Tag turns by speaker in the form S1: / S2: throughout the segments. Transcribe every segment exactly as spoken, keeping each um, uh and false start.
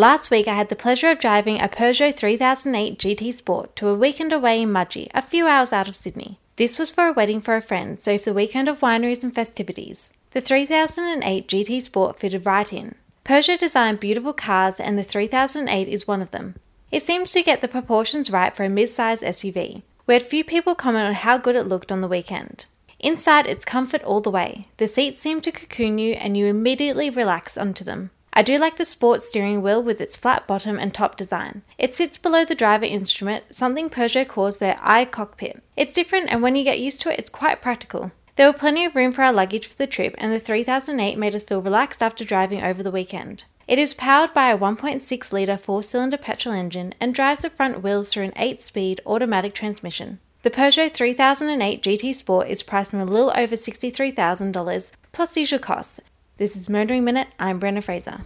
S1: Last week I had the pleasure of driving a Peugeot three thousand eight G T Sport to a weekend away in Mudgee, a few hours out of Sydney. This was for a wedding for a friend, so for the weekend of wineries and festivities. The three thousand eight G T Sport fitted right in. Peugeot designed beautiful cars and the three thousand eight is one of them. It seems to get the proportions right for a mid-size S U V. We had few people comment on how good it looked on the weekend. Inside, it's comfort all the way. The seats seem to cocoon you and you immediately relax onto them. I do like the sport steering wheel with its flat bottom and top design. It sits below the driver instrument, something Peugeot calls their iCockpit. It's different and when you get used to it, it's quite practical. There were plenty of room for our luggage for the trip and the three thousand eight made us feel relaxed after driving over the weekend. It is powered by a one point six litre four-cylinder petrol engine and drives the front wheels through an eight-speed automatic transmission. The Peugeot three thousand eight G T Sport is priced from a little over sixty-three thousand dollars plus usual costs. This is Motoring Minute, I'm Brenna Fraser.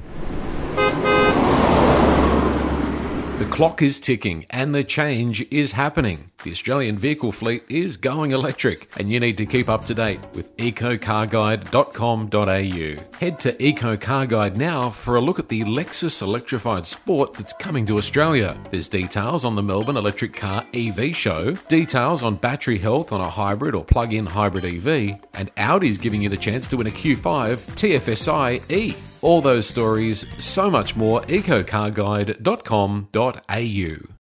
S2: The clock is ticking and the change is happening. The Australian vehicle fleet is going electric and you need to keep up to date with eco car guide dot com dot a u. Head to EcoCarGuide now for a look at the Lexus electrified Sport that's coming to Australia. There's details on the Melbourne Electric Car E V show, details on battery health on a hybrid or plug-in hybrid E V, and Audi's giving you the chance to win a Q five T F S I E. All those stories, so much more, eco car guide dot com dot a u.